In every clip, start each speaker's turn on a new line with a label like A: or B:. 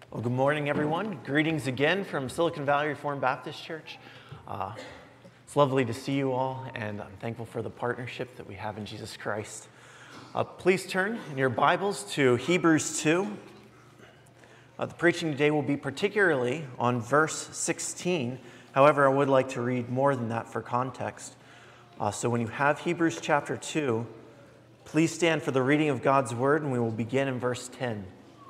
A: Well, good morning, everyone. Greetings again from Silicon Valley Reformed Baptist Church. It's lovely to see you all, and I'm thankful for the partnership that we have in Jesus Christ. Please turn in your Bibles to Hebrews 2. The preaching today will be particularly on verse 16. However, I would like to read more than that for context. So when you have Hebrews chapter 2, please stand for the reading of God's Word, and we will begin in verse 10.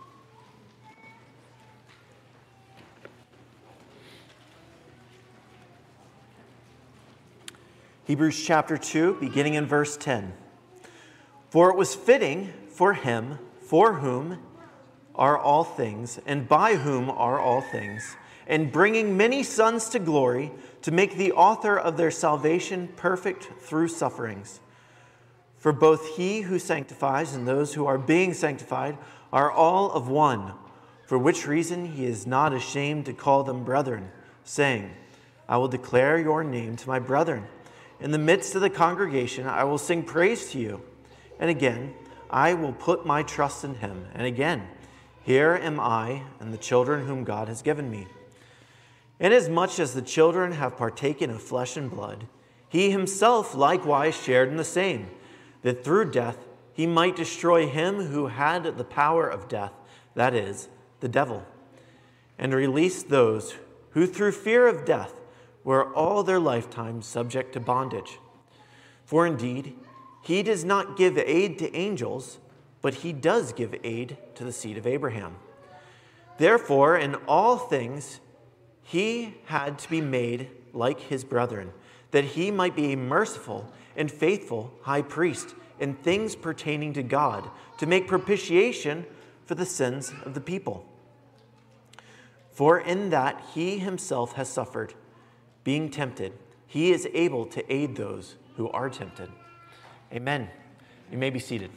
A: Hebrews chapter 2, beginning in verse 10. For it was fitting for him, for whom are all things, and by whom are all things, and bringing many sons to glory, to make the author of their salvation perfect through sufferings. For both he who sanctifies and those who are being sanctified are all of one, for which reason he is not ashamed to call them brethren, saying, I will declare your name to my brethren. In the midst of the congregation, I will sing praise to you. And again, I will put my trust in him. And again, here am I and the children whom God has given me. Inasmuch as the children have partaken of flesh and blood, he himself likewise shared in the same, that through death he might destroy him who had the power of death, that is, the devil, and release those who through fear of death were all their lifetime subject to bondage. For indeed, he does not give aid to angels, but he does give aid to the seed of Abraham. Therefore, in all things, he had to be made like his brethren, that he might be a merciful and faithful high priest in things pertaining to God, to make propitiation for the sins of the people. For in that he himself has suffered, being tempted, he is able to aid those who are tempted. Amen. You may be seated.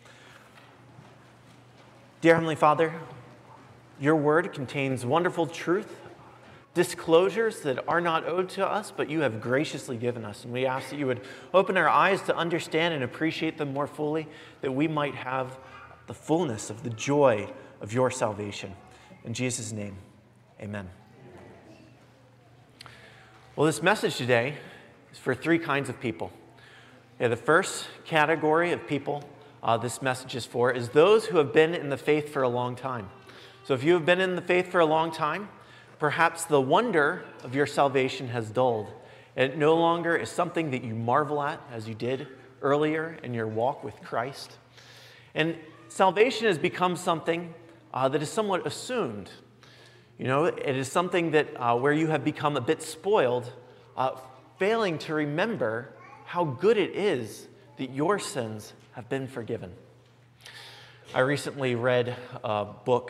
A: Dear Heavenly Father, your word contains wonderful truth, disclosures that are not owed to us, but you have graciously given us. And we ask that you would open our eyes to understand and appreciate them more fully, that we might have the fullness of the joy of your salvation. In Jesus' name, amen. Well, this message today is for three kinds of people. The first category of people this message is for is those who have been in the faith for a long time. So if you have been in the faith for a long time, perhaps the wonder of your salvation has dulled. It no longer is something that you marvel at as you did earlier in your walk with Christ. And salvation has become something that is somewhat assumed. You know, it is something that where you have become a bit spoiled, failing to remember how good it is that your sins have been forgiven. I recently read a book,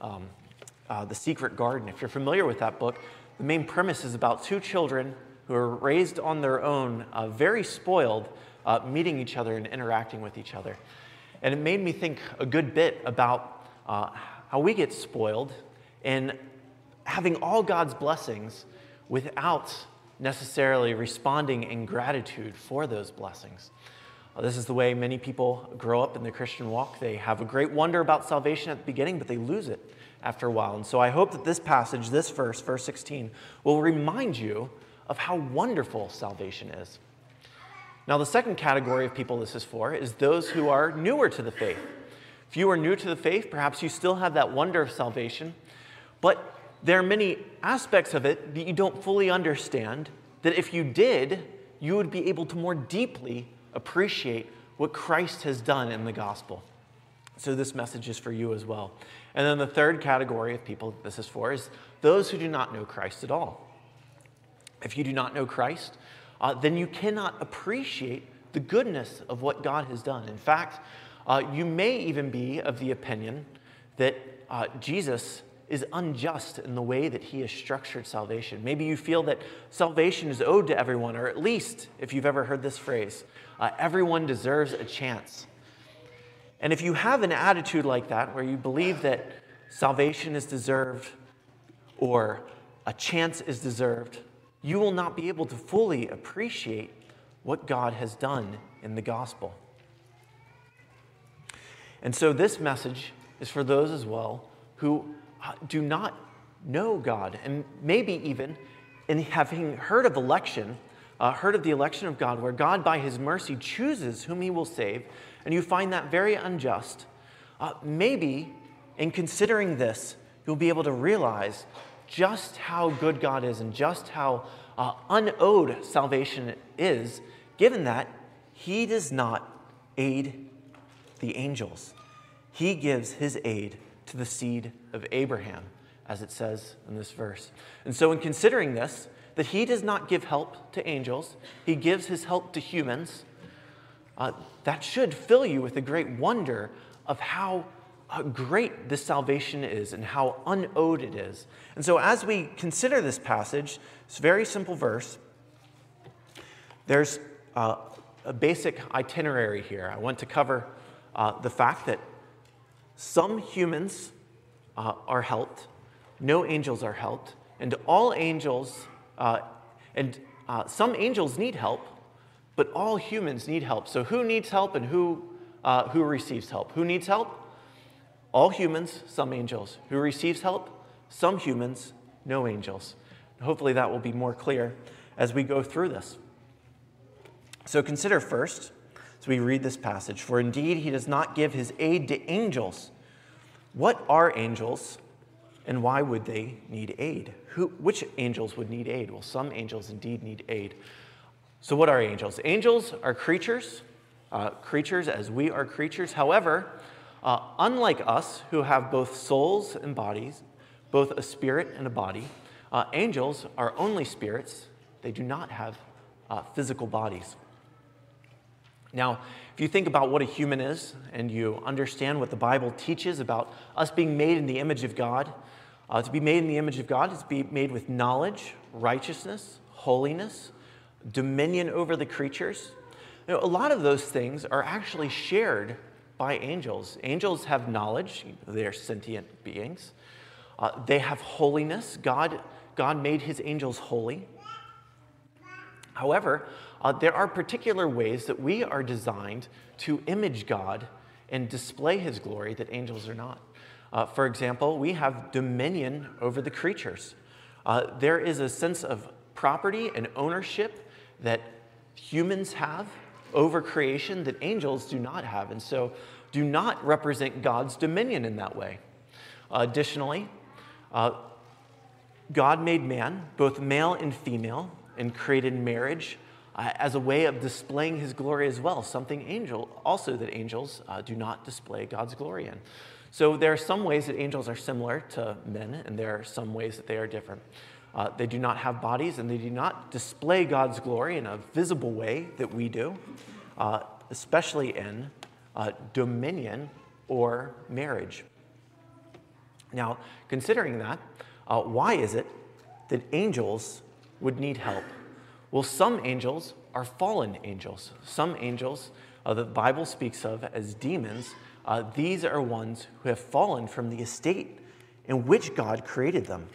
A: The Secret Garden. If you're familiar with that book, the main premise is about two children who are raised on their own, very spoiled, meeting each other and interacting with each other. And it made me think a good bit about how we get spoiled and having all God's blessings without necessarily responding in gratitude for those blessings. This is the way many people grow up in the Christian walk. They have a great wonder about salvation at the beginning, but they lose it after a while. And so I hope that this passage, this verse 16, will remind you of how wonderful salvation is. Now, the second category of people this is for is those who are newer to the faith. If you are new to the faith, perhaps you still have that wonder of salvation, but there are many aspects of it that you don't fully understand, that if you did, you would be able to more deeply appreciate what Christ has done in the gospel. So this message is for you as well. And then the third category of people this is for is those who do not know Christ at all. If you do not know Christ, then you cannot appreciate the goodness of what God has done. In fact, you may even be of the opinion that Jesus is unjust in the way that he has structured salvation. Maybe you feel that salvation is owed to everyone, or at least, if you've ever heard this phrase, everyone deserves a chance. And if you have an attitude like that, where you believe that salvation is deserved or a chance is deserved, you will not be able to fully appreciate what God has done in the gospel. And so this message is for those as well who do not know God. And maybe even in having heard of election, heard of the election of God, where God by his mercy chooses whom he will save, and you find that very unjust, maybe in considering this, you'll be able to realize just how good God is and just how unowed salvation is, given that he does not aid the angels. He gives his aid to the seed of Abraham, as it says in this verse. And so in considering this, that he does not give help to angels, he gives his help to humans, that should fill you with a great wonder of how great this salvation is and how unowed it is. And so as we consider this passage, this very simple verse, there's a basic itinerary here. I want to cover the fact that some humans are helped, no angels are helped, and all angels, some angels need help, but all humans need help. So who needs help and who receives help? Who needs help? All humans, some angels. Who receives help? Some humans, no angels. Hopefully that will be more clear as we go through this. So consider first, as we read this passage, for indeed he does not give his aid to angels. What are angels, and why would they need aid? Which angels would need aid? Well, some angels indeed need aid. So what are angels? Angels are creatures as we are creatures. However, unlike us, who have both souls and bodies, both a spirit and a body, angels are only spirits. They do not have physical bodies. Now, if you think about what a human is, and you understand what the Bible teaches about us being made in the image of God, to be made in the image of God is to be made with knowledge, righteousness, holiness, dominion over the creatures. You know, a lot of those things are actually shared by angels. Angels have knowledge. They are sentient beings. They have holiness. God made his angels holy. However, there are particular ways that we are designed to image God and display his glory that angels are not. For example, we have dominion over the creatures. There is a sense of property and ownership that humans have over creation that angels do not have, and so do not represent God's dominion in that way. Additionally, God made man, both male and female, and created marriage as a way of displaying his glory as well, something that angels do not display God's glory in. So there are some ways that angels are similar to men, and there are some ways that they are different. They do not have bodies, and they do not display God's glory in a visible way that we do, especially in dominion or marriage. Now, considering that, why is it that angels would need help? Well, some angels are fallen angels. Some angels that the Bible speaks of as demons, these are ones who have fallen from the estate in which God created them.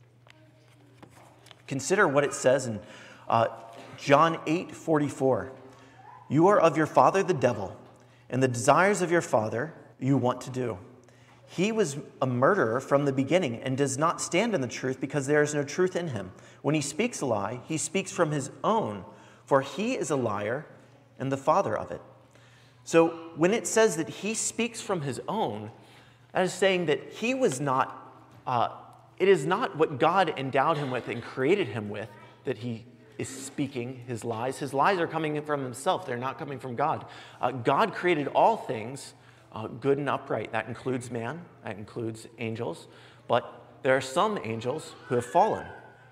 A: Consider what it says in John 8:44. You are of your father the devil, and the desires of your father you want to do. He was a murderer from the beginning and does not stand in the truth because there is no truth in him. When he speaks a lie, he speaks from his own, for he is a liar and the father of it. So when it says that he speaks from his own, that is saying that he was not, it is not what God endowed him with and created him with that he is speaking his lies. His lies are coming from himself. They're not coming from God. God created all things good and upright. That includes man. That includes angels. But there are some angels who have fallen.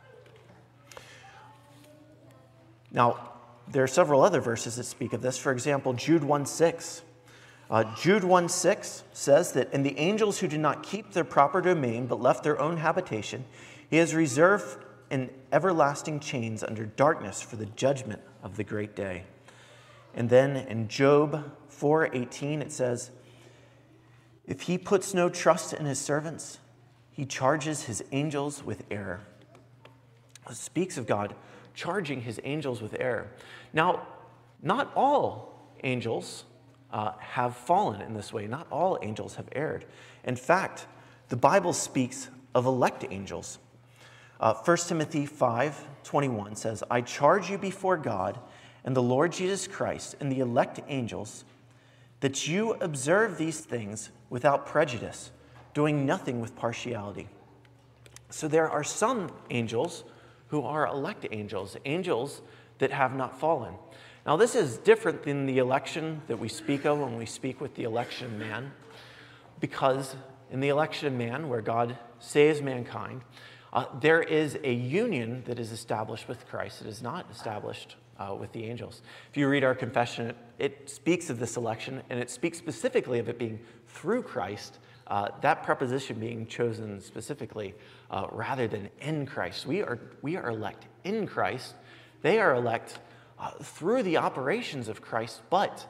A: Now, there are several other verses that speak of this. For example, Jude 1:6. Jude 1:6 says that, "And the angels who did not keep their proper domain but left their own habitation, he has reserved in everlasting chains under darkness for the judgment of the great day." And then in Job 4:18 it says, "If he puts no trust in his servants, he charges his angels with error." It speaks of God charging his angels with error. Now, not all angels have fallen in this way. Not all angels have erred. In fact, the Bible speaks of elect angels. 1 Timothy 5:21 says, I charge you before God and the Lord Jesus Christ and the elect angels that you observe these things without prejudice, doing nothing with partiality. So there are some angels who are elect angels, angels that have not fallen. Now this is different than the election that we speak of when we speak with the election of man, because in the election of man, where God saves mankind, there is a union that is established with Christ. It is not established with the angels. If you read our confession, it speaks of this election, and it speaks specifically of it being through Christ, that preposition being chosen specifically rather than in Christ. We are elect in Christ. They are elect through the operations of Christ, but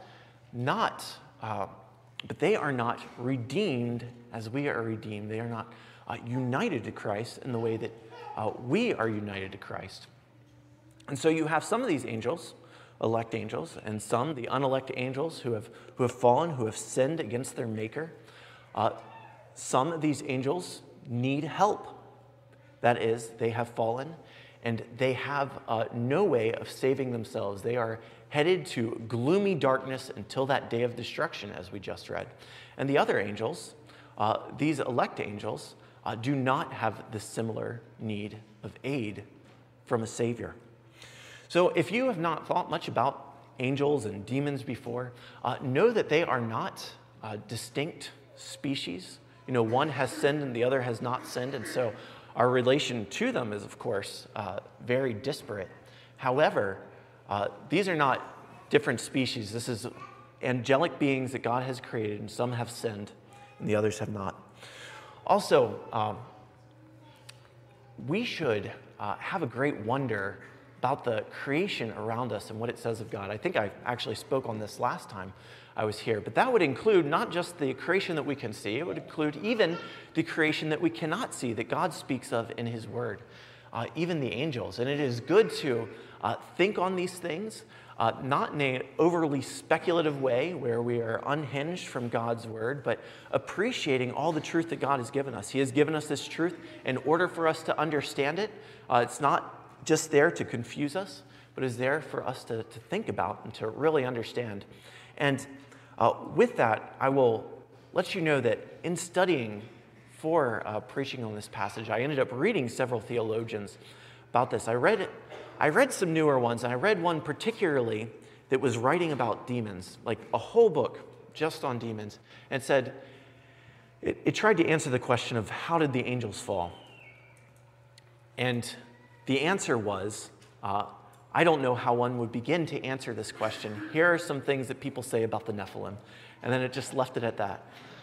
A: they are not redeemed as we are redeemed. They are not united to Christ in the way that we are united to Christ. And so you have some of these angels, elect angels, and some, the unelect angels, who have fallen, who have sinned against their Maker. Some of these angels need help. That is, they have fallen, and they have no way of saving themselves. They are headed to gloomy darkness until that day of destruction, as we just read. And the other angels, these elect angels, do not have the similar need of aid from a Savior. So if you have not thought much about angels and demons before, know that they are not distinct species. You know, one has sinned and the other has not sinned, and so our relation to them is, of course, very disparate. However, these are not different species. This is angelic beings that God has created, and some have sinned and the others have not. Also, we should have a great wonder about the creation around us and what it says of God. I think I actually spoke on this last time I was here, but that would include not just the creation that we can see, it would include even the creation that we cannot see, that God speaks of in His Word, even the angels. And it is good to think on these things, not in an overly speculative way where we are unhinged from God's Word, but appreciating all the truth that God has given us. He has given us this truth in order for us to understand it. It's not just there to confuse us, but is there for us to think about and to really understand. And with that, I will let you know that in studying for preaching on this passage, I ended up reading several theologians about this. I read some newer ones, and I read one particularly that was writing about demons, like a whole book just on demons, and said, it tried to answer the question of how did the angels fall? And the answer was, I don't know how one would begin to answer this question. Here are some things that people say about the Nephilim. And then it just left it at that.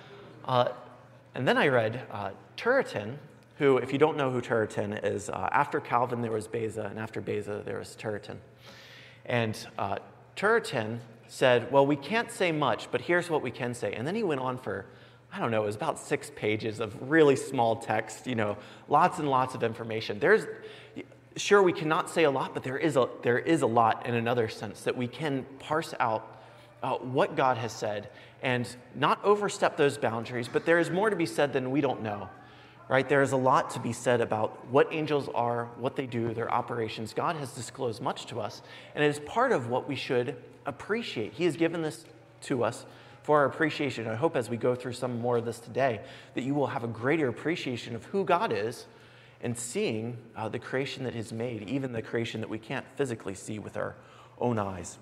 A: And then I read Turretin, who, if you don't know who Turretin is, after Calvin there was Beza, and after Beza there was Turretin. And Turretin said, well, we can't say much, but here's what we can say. And then he went on for, I don't know, it was about 6 pages of really small text, lots and lots of information. Sure, we cannot say a lot, but there is a lot in another sense that we can parse out what God has said and not overstep those boundaries, but there is more to be said than we don't know, right? There is a lot to be said about what angels are, what they do, their operations. God has disclosed much to us, and it is part of what we should appreciate. He has given this to us for our appreciation. I hope as we go through some more of this today that you will have a greater appreciation of who God is and seeing the creation that He's made, even the creation that we can't physically see with our own eyes.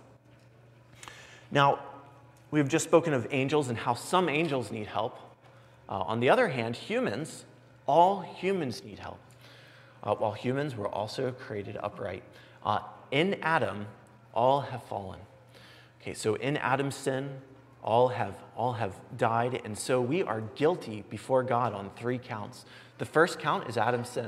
A: Now, we've just spoken of angels and how some angels need help. On the other hand, all humans need help. While humans were also created upright. In Adam, all have fallen. Okay, so in Adam's sin, all have died, and so we are guilty before God on 3 counts. The first count is Adam's sin.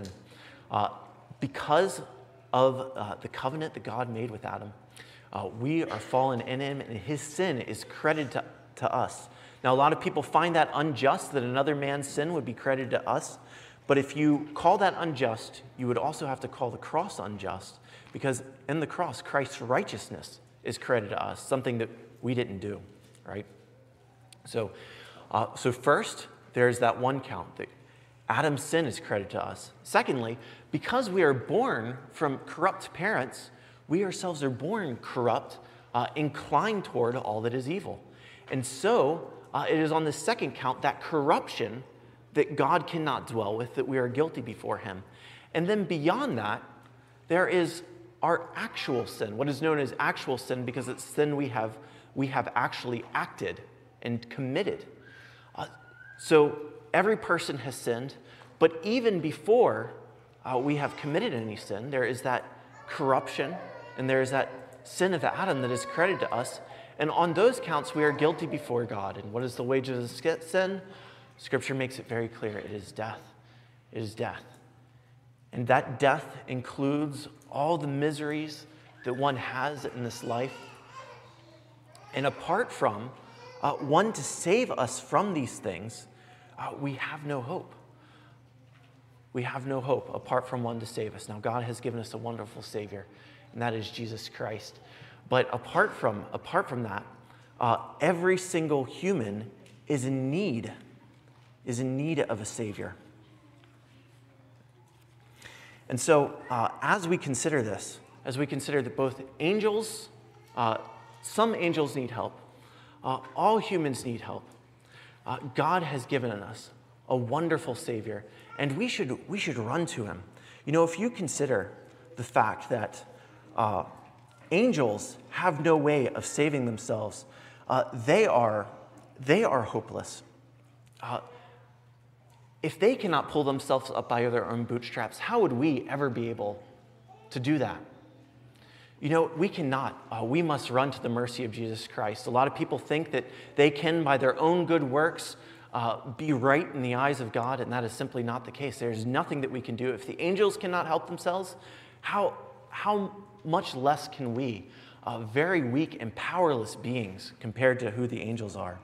A: Because of the covenant that God made with Adam, we are fallen in him, and his sin is credited to us. Now, a lot of people find that unjust, that another man's sin would be credited to us. But if you call that unjust, you would also have to call the cross unjust, because in the cross, Christ's righteousness is credited to us, something that we didn't do, right? So first, there's that one count, that Adam's sin is credited to us. Secondly, because we are born from corrupt parents, we ourselves are born corrupt, inclined toward all that is evil. And so it is on the second count, that corruption that God cannot dwell with, that we are guilty before him. And then beyond that, there is our actual sin, what is known as actual sin, because it's sin we have actually acted and committed. So every person has sinned, but even before we have committed any sin, there is that corruption and there is that sin of Adam that is credited to us. And on those counts, we are guilty before God. And what is the wages of sin? Scripture makes it very clear. It is death. It is death. And that death includes all the miseries that one has in this life. And apart from one to save us from these things, we have no hope. We have no hope apart from one to save us. Now, God has given us a wonderful Savior, and that is Jesus Christ. But apart from that, every single human is in need of a Savior. And so, as we consider this, as we consider that both angels, some angels need help, all humans need help, God has given us a wonderful Savior, and we should run to him. You know, if you consider the fact that angels have no way of saving themselves, they are hopeless. If they cannot pull themselves up by their own bootstraps, how would we ever be able to do that? You know, we cannot. We must run to the mercy of Jesus Christ. A lot of people think that they can, by their own good works, be right in the eyes of God, and that is simply not the case. There's nothing that we can do. If the angels cannot help themselves, how much less can we, very weak and powerless beings, compared to who the angels are?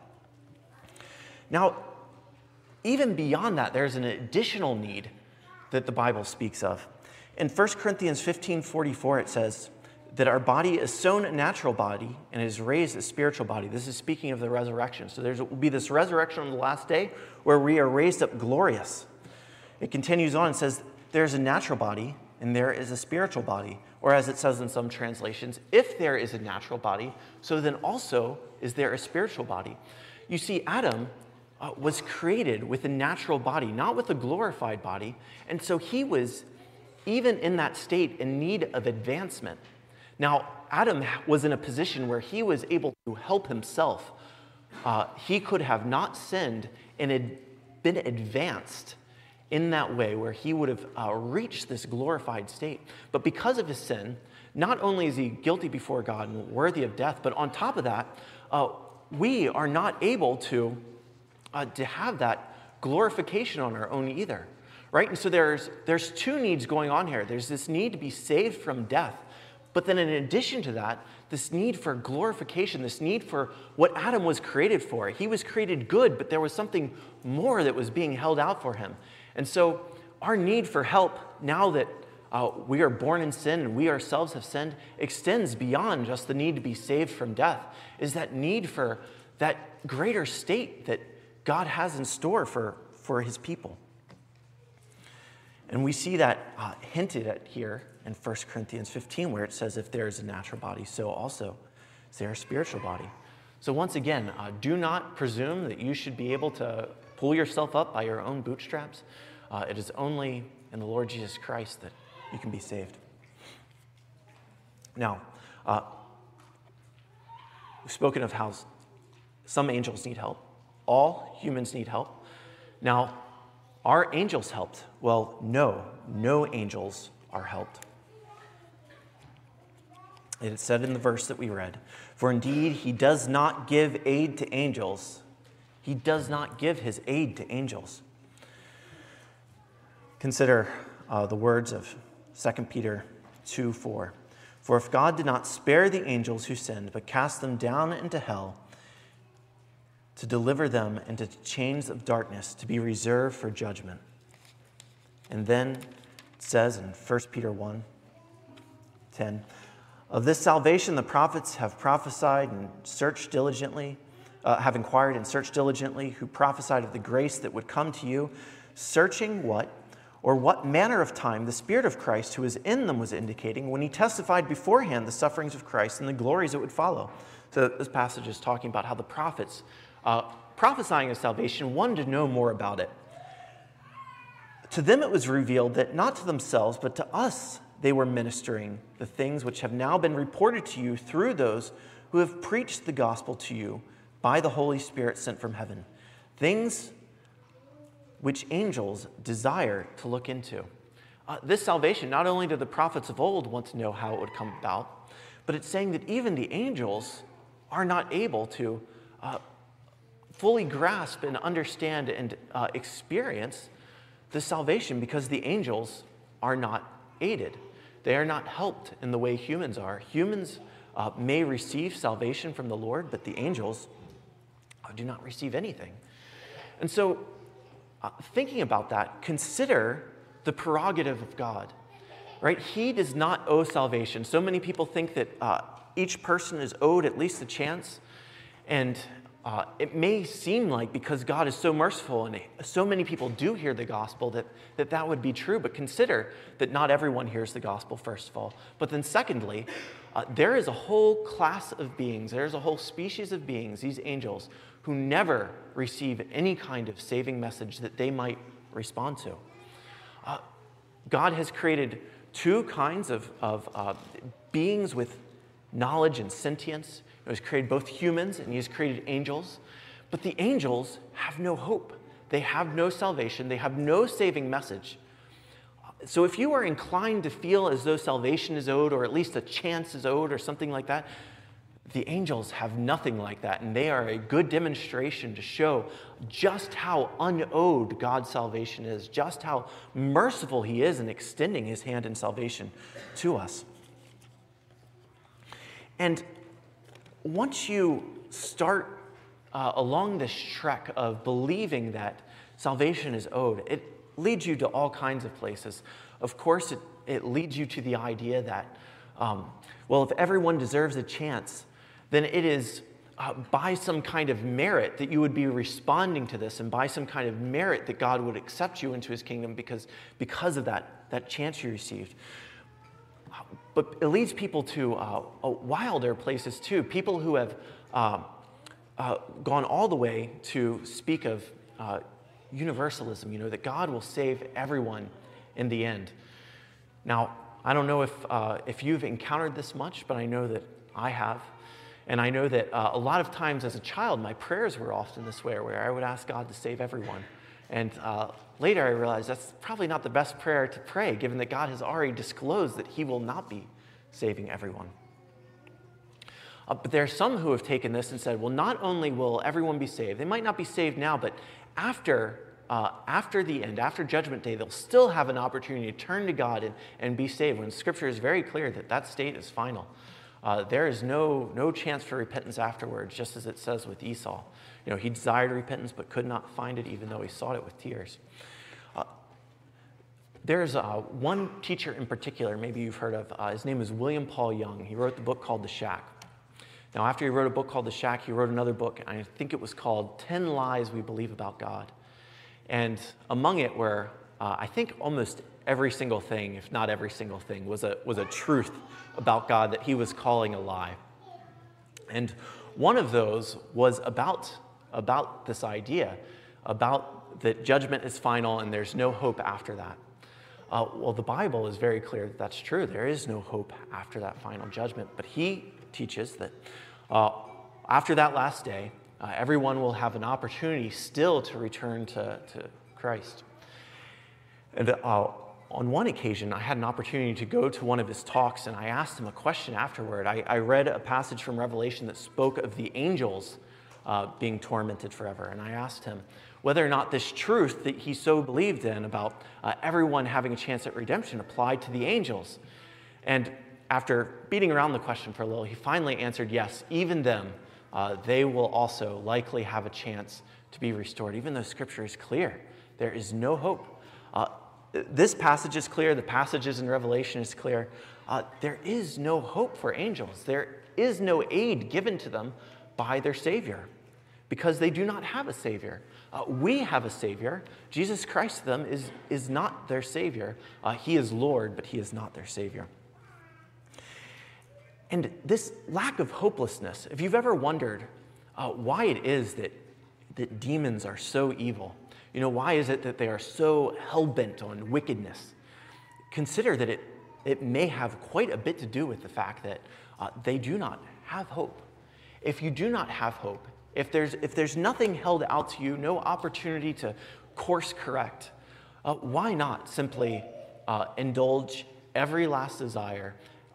A: Now, even beyond that, there's an additional need that the Bible speaks of. In 1 Corinthians 15:44, it says that our body is sown a natural body and is raised a spiritual body. This is speaking of the resurrection. So there will be this resurrection on the last day where we are raised up glorious. It continues on and says there's a natural body and there is a spiritual body. Or as it says in some translations, if there is a natural body, so then also is there a spiritual body. You see, Adam was created with a natural body, not with a glorified body. And so he was, even in that state, in need of advancement. Now, Adam was in a position where he was able to help himself. He could have not sinned and had been advanced in that way where he would have reached this glorified state. But because of his sin, not only is he guilty before God and worthy of death, but on top of that, we are not able to have that glorification on our own either, right? And so there's two needs going on here. There's this need to be saved from death, but then in addition to that, this need for glorification, this need for what Adam was created for. He was created good, but there was something more that was being held out for him. And so our need for help, now that we are born in sin and we ourselves have sinned, extends beyond just the need to be saved from death, is that need for that greater state that God has in store for his people. And we see that hinted at here in 1 Corinthians 15, where it says, if there is a natural body, so also is there a spiritual body. So once again, do not presume that you should be able to pull yourself up by your own bootstraps. It is only in the Lord Jesus Christ that you can be saved. Now, we've spoken of how some angels need help. All humans need help. Now, are angels helped? Well, no angels are helped. It is said in the verse that we read, for indeed he does not give aid to angels. He does not give his aid to angels. Consider the words of 2 Peter 2:4. For if God did not spare the angels who sinned, but cast them down into hell, to deliver them into chains of darkness, to be reserved for judgment. And then it says in 1 Peter 1:10, of this salvation the prophets have prophesied and searched diligently, have inquired and searched diligently, who prophesied of the grace that would come to you, searching what manner of time the Spirit of Christ who is in them was indicating when he testified beforehand the sufferings of Christ and the glories that would follow. So this passage is talking about how the prophets, prophesying of salvation, wanted to know more about it. To them it was revealed that not to themselves, but to us they were ministering the things which have now been reported to you through those who have preached the gospel to you by the Holy Spirit sent from heaven, things which angels desire to look into. This salvation, not only did the prophets of old want to know how it would come about, but it's saying that even the angels are not able to fully grasp and understand and experience the salvation because the angels are not aided. They are not helped in the way humans are. Humans may receive salvation from the Lord, but the angels do not receive anything. And so, thinking about that, consider the prerogative of God, right? He does not owe salvation. So many people think that each person is owed at least a chance, and it may seem like because God is so merciful and so many people do hear the gospel that would be true, but consider that not everyone hears the gospel, first of all. But then secondly, there is a whole class of beings, there's a whole species of beings, these angels, who never receive any kind of saving message that they might respond to. God has created two kinds of beings with knowledge and sentience. He has created both humans and he has created angels. But the angels have no hope. They have no salvation. They have no saving message. So if you are inclined to feel as though salvation is owed, or at least a chance is owed, or something like that, the angels have nothing like that, and they are a good demonstration to show just how unowed God's salvation is, just how merciful he is in extending his hand in salvation to us. And once you start along this trek of believing that salvation is owed, it leads you to all kinds of places. Of course, it leads you to the idea that, if everyone deserves a chance, then it is by some kind of merit that you would be responding to this, and by some kind of merit that God would accept you into his kingdom because of that chance you received. But it leads people to wilder places too. People who have gone all the way to speak of universalism, that God will save everyone in the end. Now, I don't know if you've encountered this much, but I know that I have. And I know that a lot of times as a child, my prayers were often this way, where I would ask God to save everyone. And later I realized that's probably not the best prayer to pray, given that God has already disclosed that he will not be saving everyone. But there are some who have taken this and said, well, not only will everyone be saved, they might not be saved now, but after the end, after Judgment Day, they'll still have an opportunity to turn to God and be saved, when Scripture is very clear that state is final. There is no chance for repentance afterwards, just as it says with Esau. He desired repentance but could not find it, even though he sought it with tears. There's one teacher in particular, maybe you've heard of. His name is William Paul Young. He wrote the book called The Shack. Now, after he wrote a book called The Shack, he wrote another book, and I think it was called 10 Lies We Believe About God. And among it were, I think almost every single thing, if not every single thing, was a truth about God that he was calling a lie. And one of those was about this idea, about that judgment is final and there's no hope after that. The Bible is very clear that that's true. There is no hope after that final judgment. But he teaches that after that last day, everyone will have an opportunity still to return to Christ. And on one occasion, I had an opportunity to go to one of his talks, and I asked him a question afterward. I read a passage from Revelation that spoke of the angels being tormented forever, and I asked him whether or not this truth that he so believed in about everyone having a chance at redemption applied to the angels. And after beating around the question for a little, he finally answered yes, even them, they will also likely have a chance to be restored, even though Scripture is clear. There is no hope. This passage is clear. The passages in Revelation is clear. There is no hope for angels. There is no aid given to them by their Savior. because they do not have a Savior. We have a Savior. Jesus Christ to them is not their Savior. He is Lord, but he is not their Savior. And this lack of hopelessness, if you've ever wondered why it is that demons are so evil, why is it that they are so hell-bent on wickedness? Consider that it may have quite a bit to do with the fact that they do not have hope. If you do not have hope, if there's nothing held out to you, no opportunity to course correct, why not simply indulge every last desire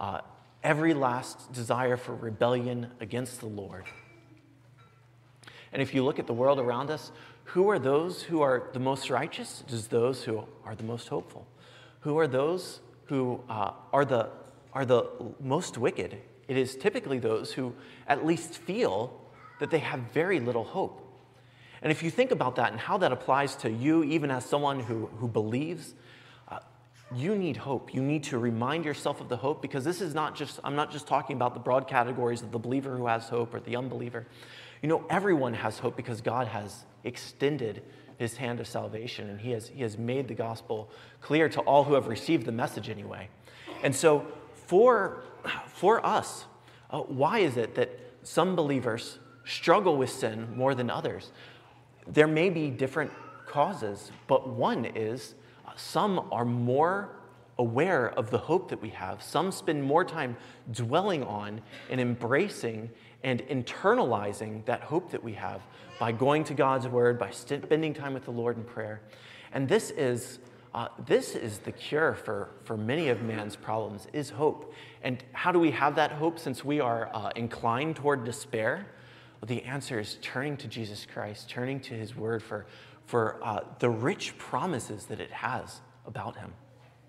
A: for rebellion against the Lord? And if you look at the world around us, who are those who are the most righteous? It is those who are the most hopeful. Who are those who are the most wicked? It is typically those who at least feel that they have very little hope. And if you think about that and how that applies to you, even as someone who believes, you need hope. You need to remind yourself of the hope, because this is I'm not just talking about the broad categories of the believer who has hope or the unbeliever. Everyone has hope because God has extended his hand of salvation, and he has made the gospel clear to all who have received the message anyway. And so for us, why is it that some believers struggle with sin more than others? There may be different causes, but one is some are more aware of the hope that we have. Some spend more time dwelling on and embracing and internalizing that hope that we have by going to God's word, by spending time with the Lord in prayer. And this is the cure for many of man's problems, is hope. And how do we have that hope since we are inclined toward despair? Well, the answer is turning to Jesus Christ, turning to his word for the rich promises that it has about him.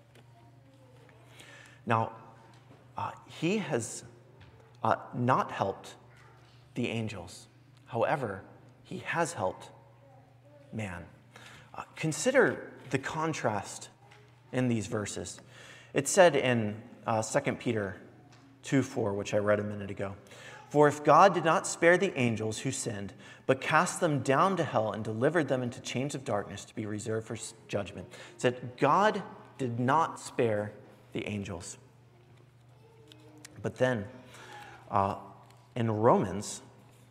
A: Now, he has not helped the angels. However, he has helped man. Consider the contrast in these verses. It said in 2 Peter 2:4, which I read a minute ago, "For if God did not spare the angels who sinned, but cast them down to hell and delivered them into chains of darkness to be reserved for judgment." It said God did not spare the angels. But then in Romans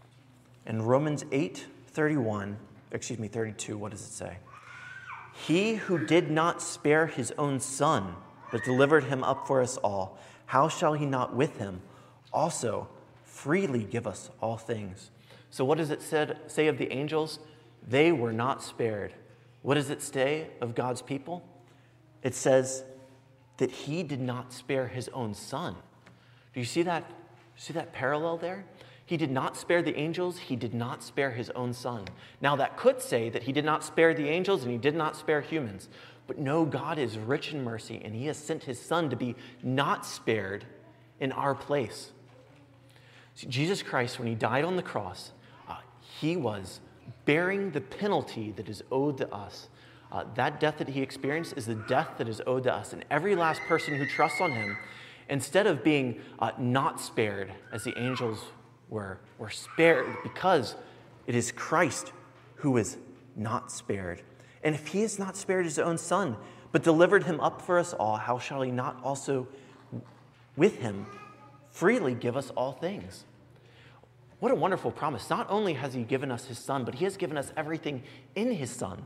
A: 8:32, what does it say? "He who did not spare his own son, but delivered him up for us all, how shall he not with him also freely give us all things?" So what does it say of the angels? They were not spared. What does it say of God's people? It says that he did not spare his own son. Do you see that? See that parallel there? He did not spare the angels. He did not spare his own son. Now that could say that he did not spare the angels and he did not spare humans. But no, God is rich in mercy, and he has sent his son to be not spared in our place. See, Jesus Christ, when he died on the cross, he was bearing the penalty that is owed to us. That death that he experienced is the death that is owed to us. And every last person who trusts on him, instead of being not spared as the angels were spared, because it is Christ who is not spared. And if he has not spared his own son, but delivered him up for us all, how shall he not also with him freely give us all things? What a wonderful promise. Not only has he given us his son, but he has given us everything in his son.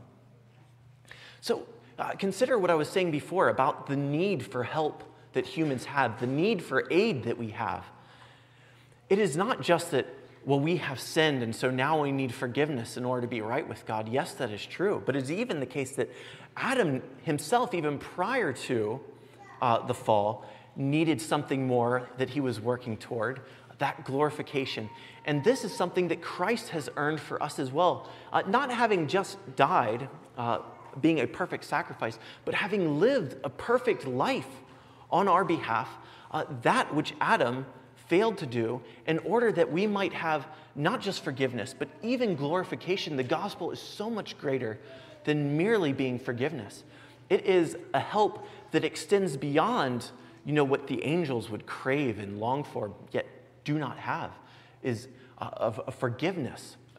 A: So consider what I was saying before about the need for help that humans have, the need for aid that we have. It is not just that, well, we have sinned and so now we need forgiveness in order to be right with God. Yes, that is true. But it's even the case that Adam himself, even prior to the fall, needed something more that he was working toward, that glorification. And this is something that Christ has earned for us as well. Not having just died, being a perfect sacrifice, but having lived a perfect life on our behalf, that which Adam failed to do, in order that we might have not just forgiveness, but even glorification. The gospel is so much greater than merely being forgiveness. It is a help that extends beyond, what the angels would crave and long for, yet do not have, is a forgiveness,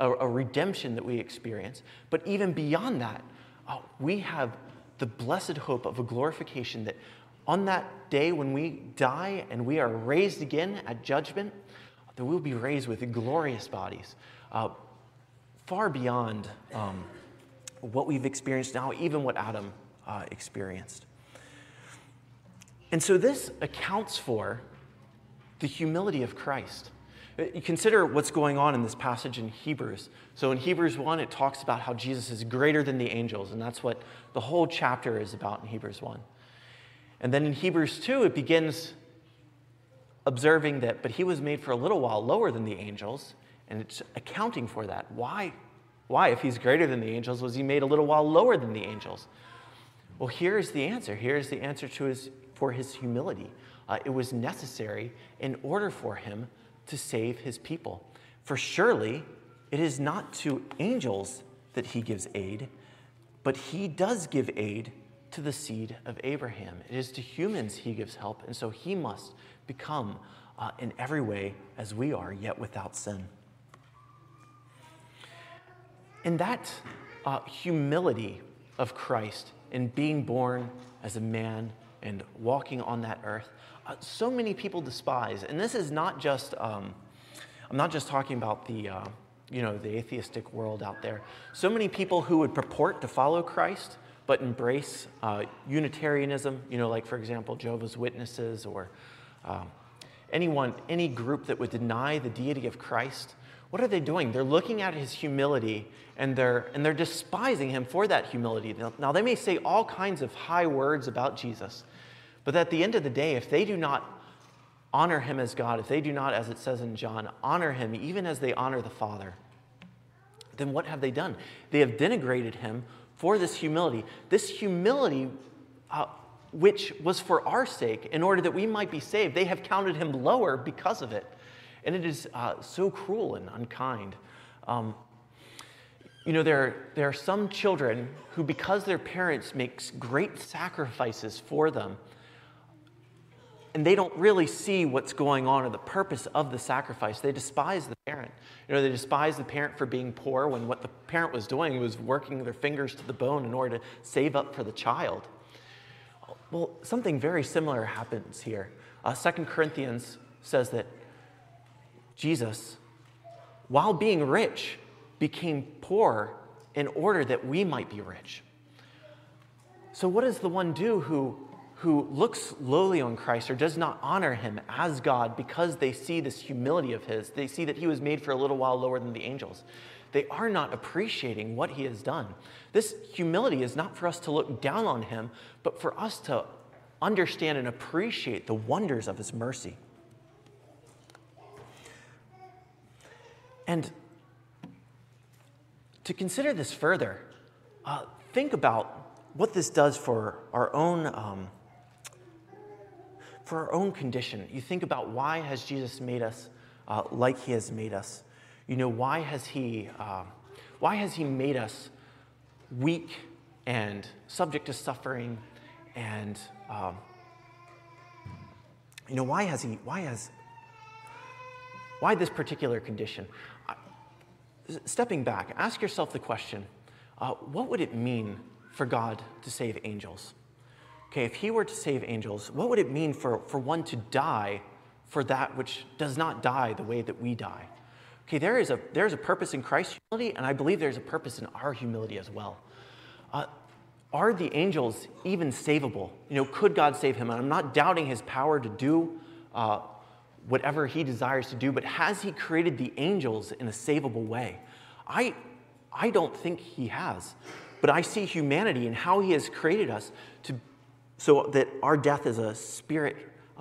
A: a redemption that we experience. But even beyond that, we have the blessed hope of a glorification that on that day when we die and we are raised again at judgment, that we'll be raised with glorious bodies, far beyond what we've experienced now, even what Adam experienced. And so this accounts for the humility of Christ. You consider what's going on in this passage in Hebrews. So in Hebrews 1, it talks about how Jesus is greater than the angels, and that's what the whole chapter is about in Hebrews 1. And then in Hebrews 2, it begins observing that, but he was made for a little while lower than the angels, and it's accounting for that. Why, if he's greater than the angels, was he made a little while lower than the angels? Well, here's the answer. Here's the answer for his humility. It was necessary in order for him to save his people. For surely it is not to angels that he gives aid, but he does give aid to the seed of Abraham. It is to humans he gives help, and so he must become in every way as we are, yet without sin. And that humility of Christ in being born as a man and walking on that earth, so many people despise. And this is not just, I'm not just talking about the atheistic world out there. So many people who would purport to follow Christ, but embrace Unitarianism, like, for example, Jehovah's Witnesses or any group that would deny the deity of Christ. What are they doing? They're looking at his humility and they're despising him for that humility. Now, they may say all kinds of high words about Jesus, but at the end of the day, if they do not honor him as God, if they do not, as it says in John, honor him even as they honor the Father, then what have they done? They have denigrated him for this humility. This humility, which was for our sake, in order that we might be saved, they have counted him lower because of it. And it is so cruel and unkind. There are some children who, because their parents make great sacrifices for them, and they don't really see what's going on or the purpose of the sacrifice, they despise the parent. They despise the parent for being poor when what the parent was doing was working their fingers to the bone in order to save up for the child. Well, something very similar happens here. 2 Corinthians says that Jesus, while being rich, became poor in order that we might be rich. So what does the one do who looks lowly on Christ or does not honor him as God because they see this humility of his? They see that he was made for a little while lower than the angels. They are not appreciating what he has done. This humility is not for us to look down on him, but for us to understand and appreciate the wonders of his mercy. And to consider this further, think about what this does for our own condition. You think about, why has Jesus made us like he has made us? Why has he made us weak and subject to suffering? And why this particular condition? Stepping back, ask yourself the question, what would it mean for God to save angels? Okay, if he were to save angels, what would it mean for one to die for that which does not die the way that we die? Okay, there is a purpose in Christ's humility, and I believe there's a purpose in our humility as well. Are the angels even savable? Could God save him? And I'm not doubting his power to do whatever he desires to do, but has he created the angels in a savable way? I don't think he has, but I see humanity and how he has created us so that our death is a spirit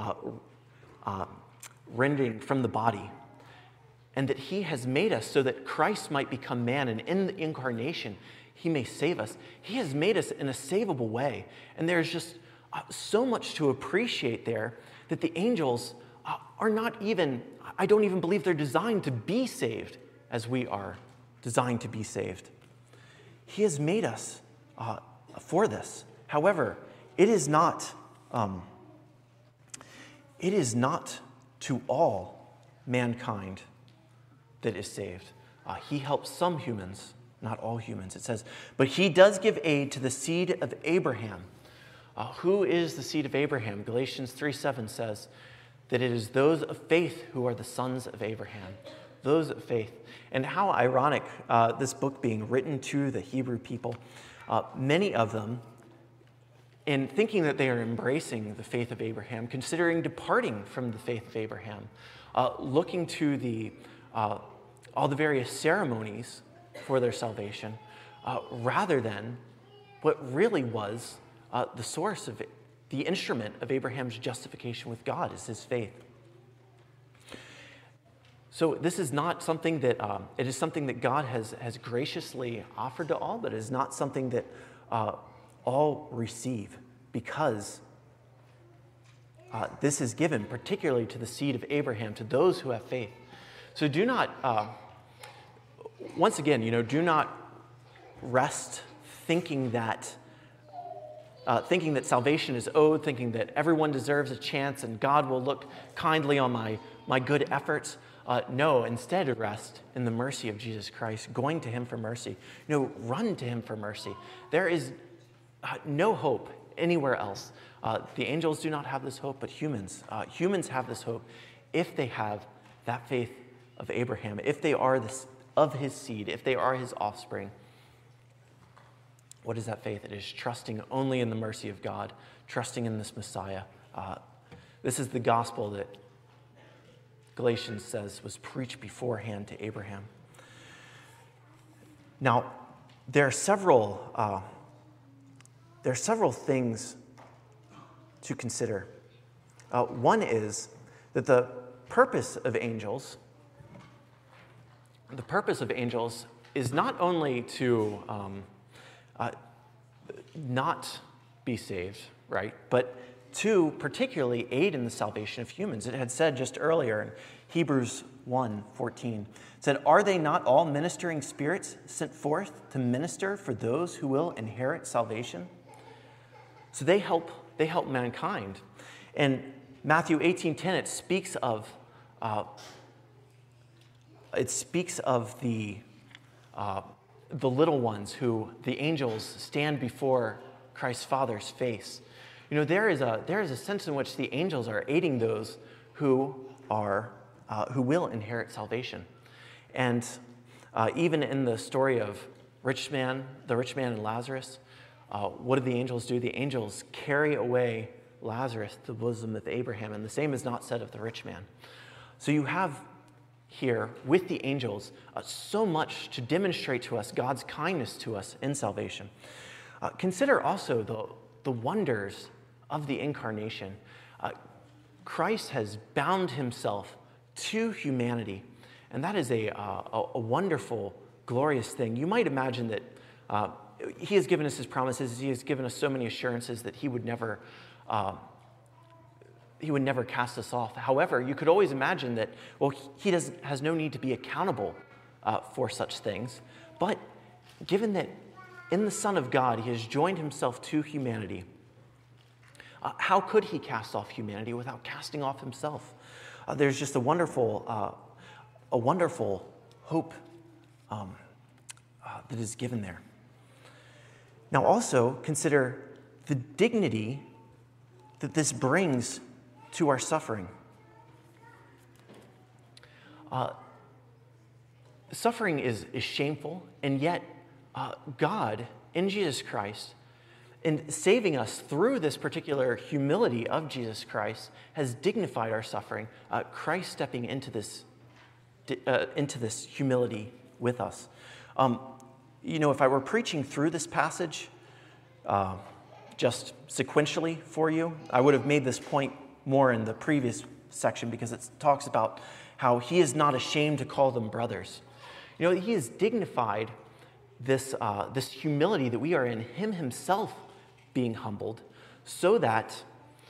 A: rending from the body, and that he has made us so that Christ might become man, and in the incarnation he may save us. He has made us in a savable way, and there's just so much to appreciate there, that the angels are not even, I don't even believe they're designed to be saved as we are designed to be saved. He has made us for this. However, it is not to all mankind that is saved. He helps some humans, not all humans. It says, but he does give aid to the seed of Abraham. Who is the seed of Abraham? Galatians 3:7 says that it is those of faith who are the sons of Abraham. Those of faith. And how ironic, this book being written to the Hebrew people, many of them, in thinking that they are embracing the faith of Abraham, considering departing from the faith of Abraham, looking to all the various ceremonies for their salvation, rather than what really was the source of it, the instrument of Abraham's justification with God is his faith. So this is not something that, it is something that God has graciously offered to all, but it is not something that all receive, because this is given particularly to the seed of Abraham, to those who have faith. So do not, once again, do not rest thinking that salvation is owed, thinking that everyone deserves a chance and God will look kindly on my good efforts. No, instead rest in the mercy of Jesus Christ, going to him for mercy. Run to him for mercy. There is no hope anywhere else. The angels do not have this hope, but humans have this hope if they have that faith of Abraham, if they are of his seed, if they are his offspring. What is that faith? It is trusting only in the mercy of God, trusting in this Messiah. This is the gospel that Galatians says was preached beforehand to Abraham. Now, there are several things to consider. One is that the purpose of angels is not only to not be saved, right, but to particularly aid in the salvation of humans. It had said just earlier in Hebrews 1:14, it said, "Are they not all ministering spirits sent forth to minister for those who will inherit salvation?" So they help mankind. And Matthew 18:10, it speaks of the little ones who the angels stand before Christ's Father's face. There is a sense in which the angels are aiding those who will inherit salvation. And even in the story of the rich man and Lazarus, what did the angels do? The angels carry away Lazarus to the bosom of Abraham, and the same is not said of the rich man. So you have here with the angels so much to demonstrate to us God's kindness to us in salvation. Consider also the wonders of the incarnation. Christ has bound himself to humanity, and that is a wonderful, glorious thing. You might imagine that he has given us his promises. He has given us so many assurances that he would never cast us off. However, you could always imagine that, he has no need to be accountable for such things. But given that in the Son of God, he has joined himself to humanity, how could he cast off humanity without casting off himself? There's just a wonderful hope that is given there. Now also consider the dignity that this brings to our suffering. Suffering is shameful, and yet God, in Jesus Christ, in saving us through this particular humility of Jesus Christ, has dignified our suffering. Christ stepping into this humility with us. If I were preaching through this passage just sequentially for you, I would have made this point more in the previous section, because it talks about how he is not ashamed to call them brothers. He has dignified this humility that we are in, him himself being humbled, so that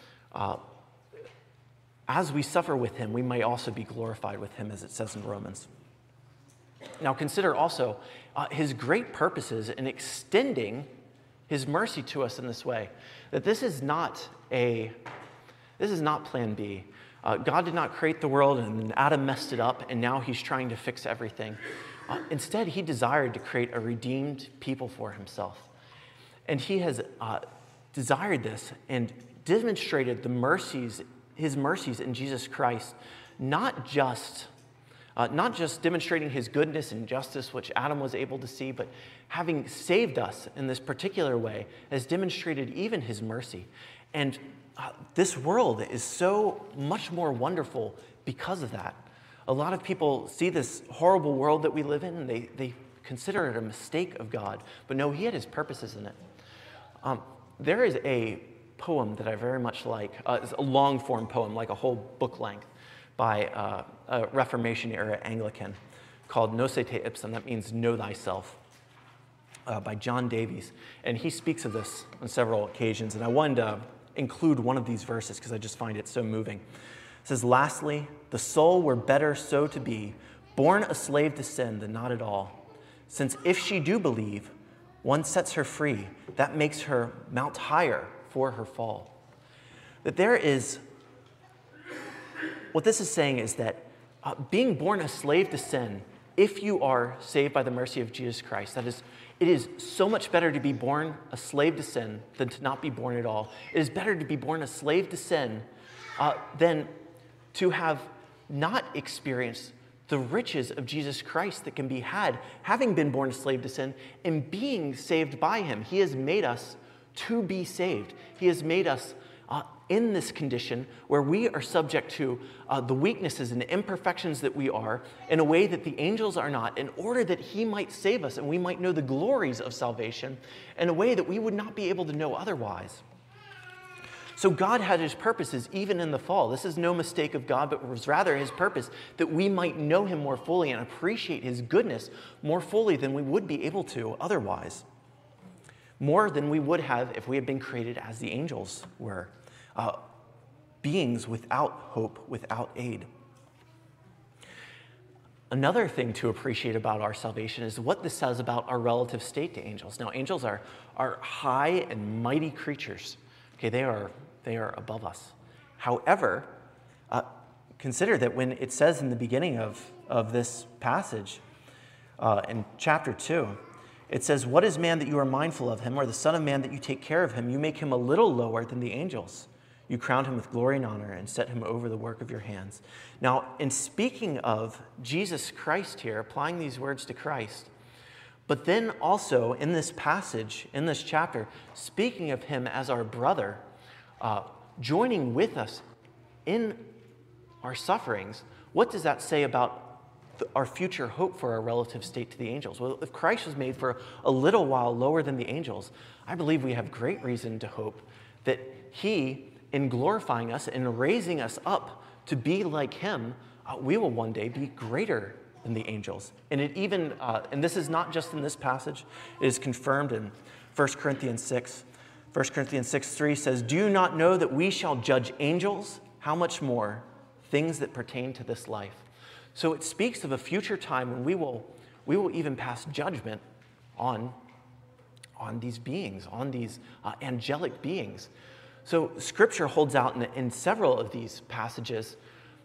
A: as we suffer with him, we may also be glorified with him, as it says in Romans. Now consider also his great purposes in extending his mercy to us in this way. That this is not plan B. God did not create the world and then Adam messed it up and now he's trying to fix everything. Instead, he desired to create a redeemed people for himself. And he has desired this and demonstrated his mercies in Jesus Christ, not just demonstrating his goodness and justice, which Adam was able to see, but having saved us in this particular way has demonstrated even his mercy. And this world is so much more wonderful because of that. A lot of people see this horrible world that we live in, and they consider it a mistake of God. But no, he had his purposes in it. There is a poem that I very much like. It's a long-form poem, like a whole book length, by a Reformation-era Anglican called Nocete Ipsum. That means know thyself, by John Davies. And he speaks of this on several occasions. And I wanted to include one of these verses because I just find it so moving. It says, "Lastly, the soul were better so to be, born a slave to sin than not at all. Since if she do believe, one sets her free, that makes her mount higher for her fall." That there is, what this is saying is that being born a slave to sin, if you are saved by the mercy of Jesus Christ, it is so much better to be born a slave to sin than to not be born at all. It is better to be born a slave to sin than to have not experienced the riches of Jesus Christ that can be had, having been born a slave to sin and being saved by him. He has made us to be saved. He has made us in this condition where we are subject to the weaknesses and the imperfections that we are in a way that the angels are not, in order that he might save us and we might know the glories of salvation in a way that we would not be able to know otherwise. So God had his purposes even in the fall. This is no mistake of God, but was rather his purpose that we might know him more fully and appreciate his goodness more fully than we would be able to otherwise. More than we would have if we had been created as the angels were. Beings without hope, without aid. Another thing to appreciate about our salvation is what this says about our relative state to angels. Now, angels are high and mighty creatures. Okay, they are above us. However, consider that when it says in the beginning of this passage, in chapter 2, it says, "What is man that you are mindful of him, or the son of man that you take care of him? You make him a little lower than the angels. You crown him with glory and honor and set him over the work of your hands." Now, in speaking of Jesus Christ here, applying these words to Christ, but then also in this passage, in this chapter, speaking of him as our brother, joining with us in our sufferings, what does that say about our future hope for our relative state to the angels? Well, if Christ was made for a little while lower than the angels, I believe we have great reason to hope that he, in glorifying us and raising us up to be like him, we will one day be greater than the angels. And it even, and this is not just in this passage, it is confirmed in 1 Corinthians 6. 1 Corinthians 6:3 says, "Do you not know that we shall judge angels? How much more things that pertain to this life?" So it speaks of a future time when we will even pass judgment on these beings, on these angelic beings. So Scripture holds out in several of these passages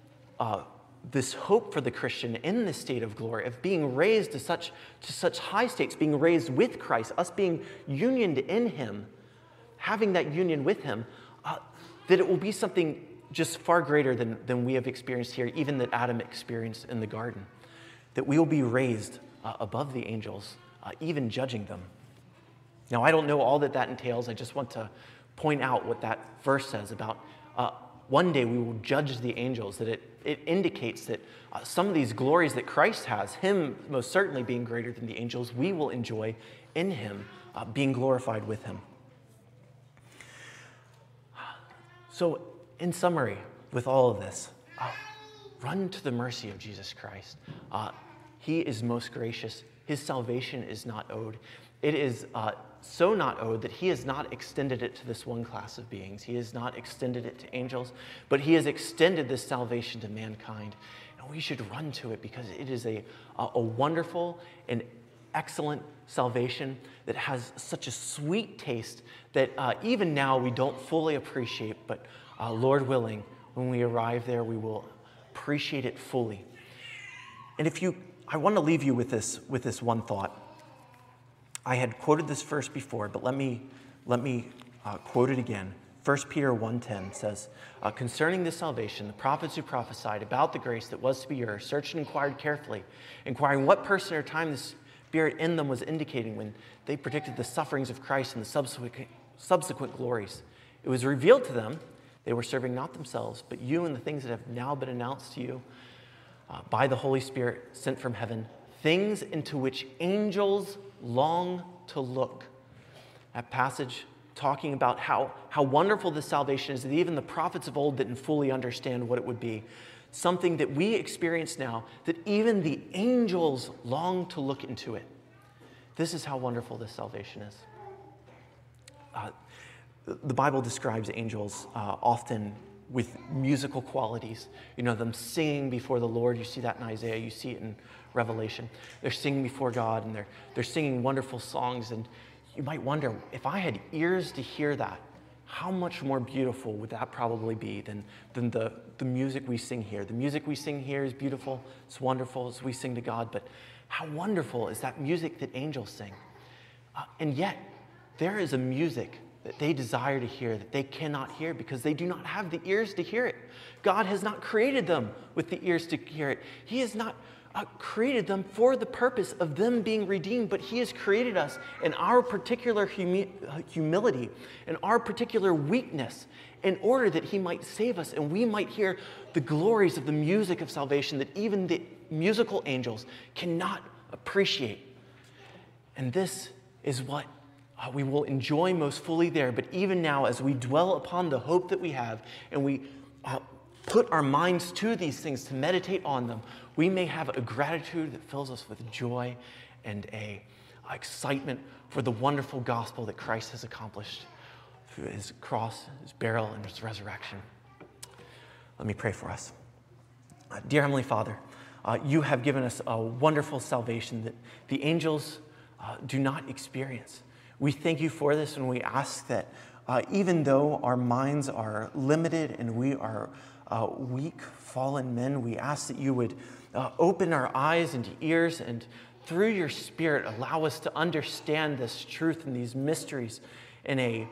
A: this hope for the Christian in this state of glory, of being raised to such high states, being raised with Christ, us being unioned in him, having that union with him, that it will be something just far greater than we have experienced here, even that Adam experienced in the garden, that we will be raised above the angels, even judging them. Now, I don't know all that entails. I just want to point out what that verse says about one day we will judge the angels, that it indicates that some of these glories that Christ has, him most certainly being greater than the angels, we will enjoy in him, being glorified with him. So, in summary, with all of this, run to the mercy of Jesus Christ. He is most gracious. His salvation is not owed. It is so not owed that he has not extended it to this one class of beings. He has not extended it to angels, but he has extended this salvation to mankind. And we should run to it because it is a wonderful and excellent salvation that has such a sweet taste that even now we don't fully appreciate, but Lord willing, when we arrive there, we will appreciate it fully. And if you I want to leave you with this one thought. I had quoted this verse before, but let me quote it again. 1 Peter 1:10 says, concerning this salvation, the prophets who prophesied about the grace that was to be yours searched and inquired carefully, inquiring what person or time the Spirit in them was indicating when they predicted the sufferings of Christ and the subsequent glories. It was revealed to them they were serving not themselves, but you and the things that have now been announced to you by the Holy Spirit sent from heaven, things into which angels long to look. That passage talking about how wonderful this salvation is, that even the prophets of old didn't fully understand what it would be. Something that we experience now, that even the angels long to look into it. This is how wonderful this salvation is. The Bible describes angels often with musical qualities. You know, them singing before the Lord. You see that in Isaiah. You see it in Revelation. They're singing before God, and they're singing wonderful songs. And you might wonder, if I had ears to hear that, how much more beautiful would that probably be than the music we sing here? The music we sing here is beautiful. It's wonderful as we sing to God. But how wonderful is that music that angels sing? And yet, there is a music that they desire to hear that they cannot hear because they do not have the ears to hear it. God has not created them with the ears to hear it. He has not created them for the purpose of them being redeemed, but He has created us in our particular humility, in our particular weakness, in order that He might save us and we might hear the glories of the music of salvation that even the musical angels cannot appreciate. And this is what we will enjoy most fully there. But even now, as we dwell upon the hope that we have and we put our minds to these things to meditate on them, we may have a gratitude that fills us with joy and a excitement for the wonderful gospel that Christ has accomplished through His cross, His burial, and His resurrection. Let me pray for us. Dear Heavenly Father, You have given us a wonderful salvation that the angels do not experience. We thank You for this, and we ask that even though our minds are limited and we are weak, fallen men, we ask that You would open our eyes and ears, and through Your Spirit allow us to understand this truth and these mysteries in a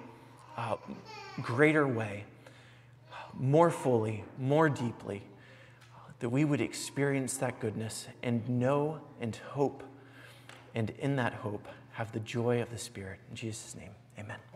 A: greater way, more fully, more deeply, that we would experience that goodness and know and hope, and in that hope have the joy of the Spirit. In Jesus' name, amen.